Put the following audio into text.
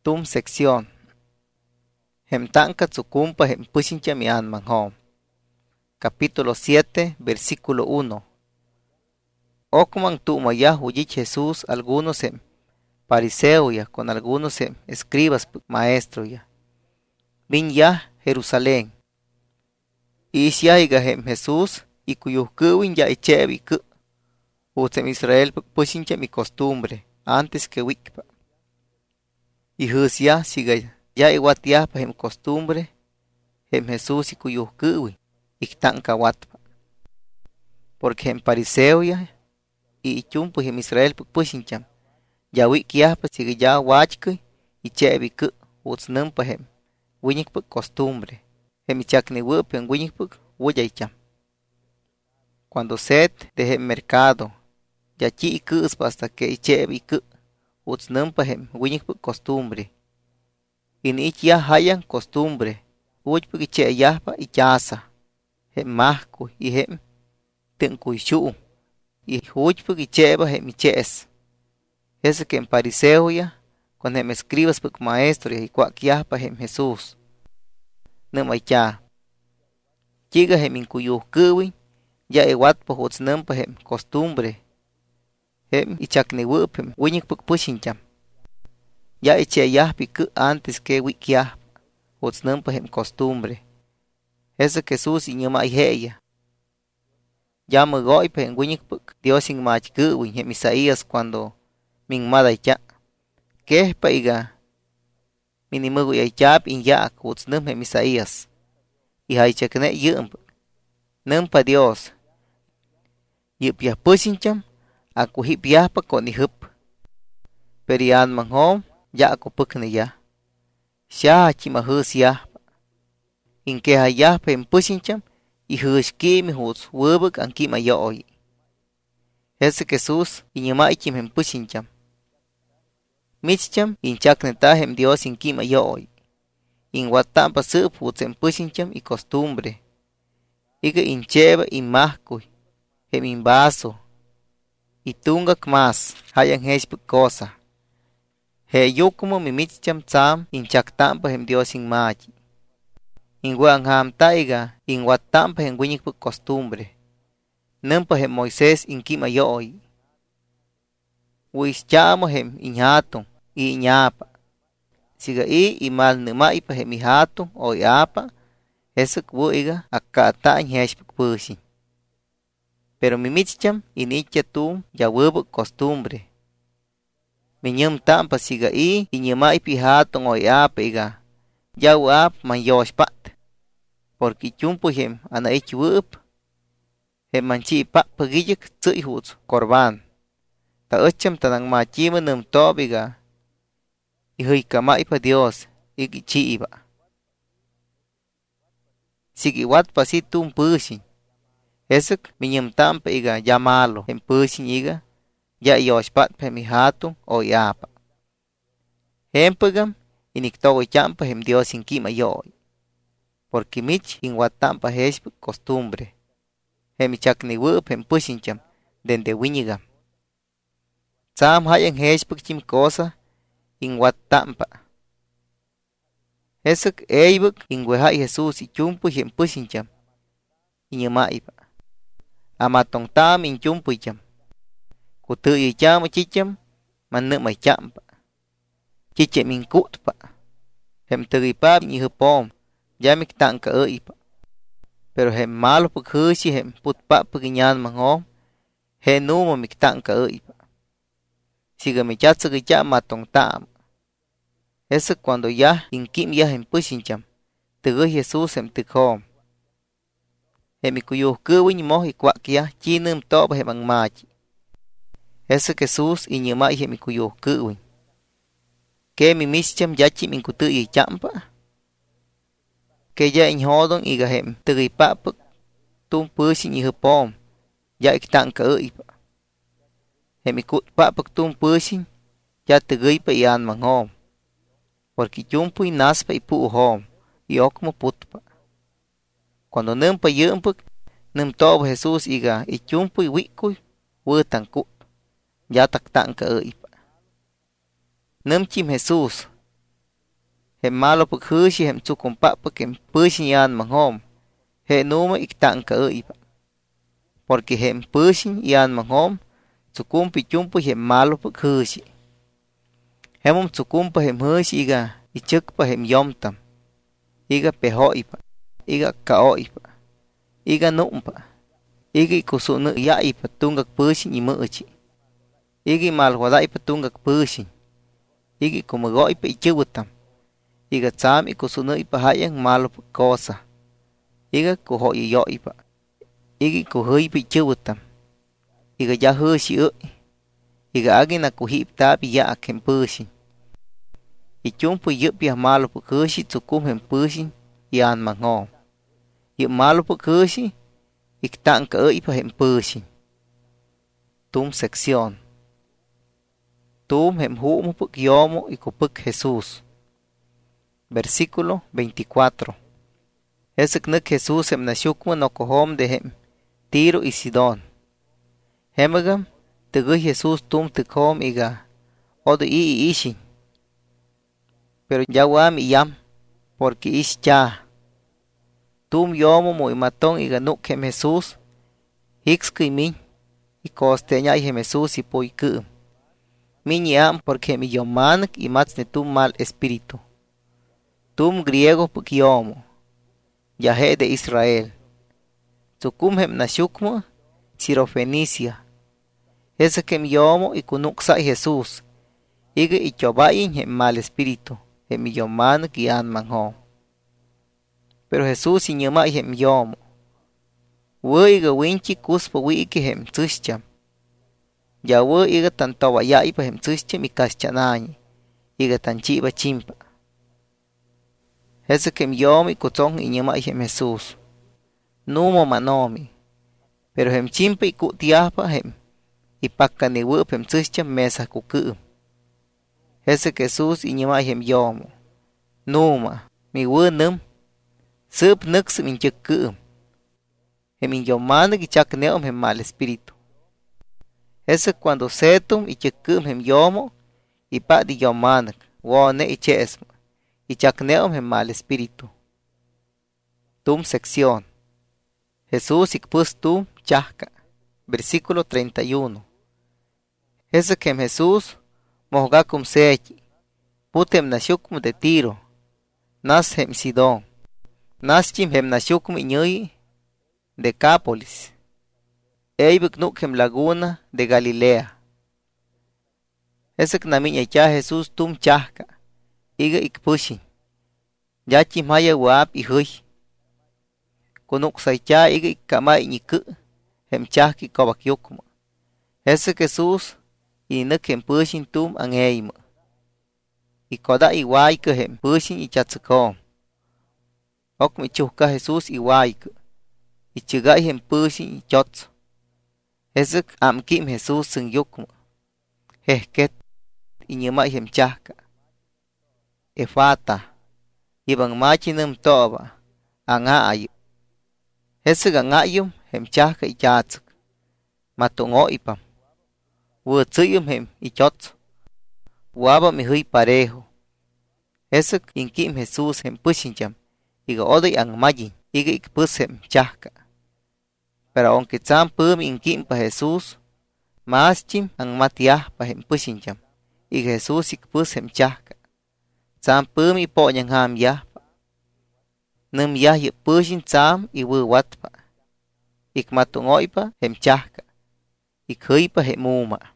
Tum sección. Hem tanka tsukumpa hem pushincha mi anmanhom. Capítulo 7, versículo 1. Okman tumayah huyich Jesús algunos hem fariseo ya con algunos hem escribas maestro ya. Min ya Jerusalén. Isyahiga hem Jesús y cuyuhkuwin ya ichevi ku. Utsem Israel pushincha mi costumbre antes que wikpa. Y ya siga ya iwatiahpa hem costumbre hem Jesús y cuyuhkuwi iktanka watpa. Porque hem fariseo ya y ichumpu hem Israel pushincham ya wikiahpa siga ya wachkuy y chevi ku utsnumpa hem winikpa costumbre hem ichakniwup hem winikpa wuyaycham. Cuando sed de hem mercado ya chi ikuspa hasta que ichevi ku utsnumpa hem winikpa costumbre. Inich ya hayan costumbre uchpa icheyahpa ichasa hem mahkuy y hem tunkuy shu'um y uchpa icheba hem iches. Ese que en fariseo ya con hem escribas puk maestro ya ikuakyahpa hem Jesús. Numaycha chiga hem inkuyuhkuwin ya iwatpa utsnumpa hem costumbre hem ichakniwup hem winikpuk pushincham. Ya icheyahpi ku antes que wikyahpa utsnumpa hem costumbre. Ese Jesús inyama iheya. Ya mugoypa hem winikpuk Dios inmachkuwin hem Isaías cuando min madaycha. Kehpa iga minimuguyaychap inyaak utsnum hem Isaías. Ihaychakne yumpuk. Numpa Dios. Yupyah pushincham akuhipyahpa con ihup. Perian manhom ya akupukne ya. Sha chimahus yahpa. Inkehayahpa hem pushincham ihushkimi huts wubuk ankima yoy. Ese Jesús inyamaichim hem pushincham. Michcham inchakneta hem Dios inkima yoy. Inwatampa sup huts hem pushincham y costumbre. Iga incheba inmahkuy hem invaso. Itungak mas hayan heshpuk cosa. He yukumo mimichcham tsam inchaktampa hem Dios inmachi. Inwangham taiga inwatampa hem winikpuk costumbre. Numpa hem Moisés inkima yoy. Wischamo hem inhatun y iñapa. Siga imal numaipa hem ihatun o iapa. Esuk wuiga akata heshpuk pushin. Pero mimichcham inicha tum ya wubuk costumbre. Minyum tampa siga inyamaipi hatun o iapa iga. Ya wap man yoshpat. Porque chumpu hem ana ich wup. Hem manchi papa gijik tsuy huts korban. Ta ucham tanang machima num tob iga. Ihuy kamaipa Dios igi chiiba. Sigi watpa si tum pushin. Esuk minyum tampa iga ya malo hem pushin iga. Ya yoshpat hem ihatun o iapa. Hempagam iniktogo champa hem Dios inkima yoy. Porque mich inwatampa heshpuk costumbre. Hem ichakniwup hem pushincham dende wiñigam. Tsam hayan heshpuk chim cosa inwatampa. Esuk eibuk ingwehai Jesús ichumpu hem pushincham. Inyamaipa. Amatong tam inchumpuicham. Kutuyi chama chicham manumay champa. Chichem inkutpa. Hem tugipap ihupom. Yamik tanka uipa. Pero hem malo pag hushi hem putpap paginyan manghom. He numo mik tanka uipa. Siga mi chatsugicha matong tam. Eso cuando ya inkim ya hem pushincham. Tugu Jesús hem tukhom. Hem ikuyuhkuwin moh ikwak ya chinum toba hem ang machi. Eso Jesús inyamay hem ikuyuhkuwin. Que mi mischam yachim inkutuyi champa. Que ya inhodon iga hem tugipapuk tum pushin ihupom. Ya iktanka uipa. Hem ikutpapuk tum pushin ya tugipa iyan manghom. Porque chumpuy naspa ipuhom. Iokmo putpa. Cuando numpa yumpuk num toba Jesús iga ichumpuy wikuy wutan kut. Ya taktanka uipa. Numchim Jesús hem malo pag hushi hem tsukumpa pa kem pushin yan manghom. He numa iktangka ipa. Porque hem pushin yan manghom tsukumpi chumpu hem malo pag hushi. Hemum tsukumpa hem hushi iga ichukpa hem yomtam. Iga peho ipa. Iga kao ipa. Iga numpa. Iga ikusunu ya ipa tungak pushin imuchi. Iga malwada ipa tungak pushin. Iga kumago ipa ichubutam. Iga tsam ikusunu ipa hayang malo pa kosa. Iga kuho iyo ipa. Iga kuho ipa ichubutam. Iga ya hushi Iga agi na kuhip tabi ya akem pushin. Ichumpu yupya malo pa hushi tsukum hem pushin yan manghom. Yup malo pa hushi iktangka ipa hem pushin. Tum sección. Tum hem humo pa yomo ikupuk Jesús. Versículo 24. Esek nek Jesús hem nashukma no kohom de hem Tiro y Sidón. Hemagam tegu Jesús tum tekom iga odo ishin. Pero ya wam yam porque ish cha. Tum yomo mo imaton iga nuk hem Jesús hikski min y costeña hem Jesús y poikum. Min yam porque mi yomanak y mats ne tum mal espíritu. Tum griego puk yomo. Yahe de Israel. Tsukum hem nashukma Sirofenicia. Ese kem yomo y kunuksa Jesús. Iga ichobayin hem mal espíritu. Hem yomanak yan manghom. Pero Jesús inyama hem yomo. Iga winchi kuspa wiki hem tsushcham. Ya iga tantawa ya ipa hem tsushcham y kaschanani. Iga tanchiba chimpa. Ese kem yomi kutsong inyama hem Jesús. Numo manomi. Pero hem chimpa ikutiahpa hem. Ipakka wup hem tsushcham mesa kukum. Ese Jesús inyama hem yomo. Numa. Mi wunum. Sup nuksum inchukum. Hem inyomanak ichak neom hem mal espíritu. Ese cuando setum ichukum hem yomo. Ipa di yomanak. Wone ichesma. Ichak neom hem mal espíritu. Tum sección. Jesús ikpus tum chahka. Versículo 31. Ese kem Jesús mohgakum sechi. Putem nashukum de Tiro. Nas hem Sidón. Naschim hem nashukum iñuy Decápolis. Eibuk nuk hem laguna de Galilea. Ese knamiña ya Jesús tum chahka. Iga ikpushin. Yachim haya wap ihuy. Kunuk saycha iga ikkamay niku. Hem chahki kobak yukma. Ese Jesús inak hem pushin tum ang heima. Ikoda iway ke hem pushin ichatsukom. Ok michuhka Jesús iway ke. Ichigay hem pushin ichotso. Ese amkim Jesús sing yukma. Hehket inyamay hem chahka. Efata. Ibang machinum toba. Angaayum. Ese angayum hem chahka ichatsuk. Matungo ipam. Wutsuyum hem ichotso. Waba mi huy parejo. Ese inkim Jesús hem pushincham. Iga odoy ang mayin. Iga ikpus hem chahka. Pero aunque tsam pum inkim pa Jesús. Maschim ang matiah pa hem pushincham. Iga Jesús ikpus hem chahka. Tsam pum ipo nyang ham yahpa. Num yah yu pushin tsam iwuwatpa. Ik matungoy pa hem chahka. Ik huy pa hem muma.